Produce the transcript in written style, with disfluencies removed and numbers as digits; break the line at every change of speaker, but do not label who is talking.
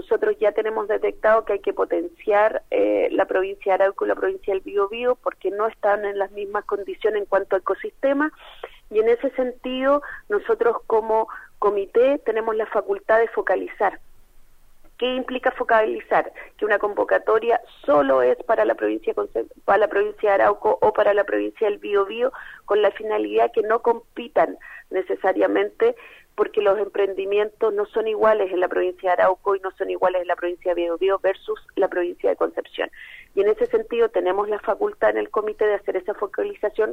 nosotros ya tenemos detectado que hay que potenciar la provincia de Arauco y la provincia del Biobío porque no están en las mismas condiciones en cuanto a ecosistema, y en ese sentido nosotros como comité tenemos la facultad de focalizar. ¿Qué implica focalizar? Que una convocatoria solo es para la provincia de Arauco o para la provincia del Biobío, con la finalidad que no compitan necesariamente, porque los emprendimientos no son iguales en la provincia de Arauco y no son iguales en la provincia de Biobío versus la provincia de Concepción. Y en ese sentido tenemos la facultad en el comité de hacer esa focalización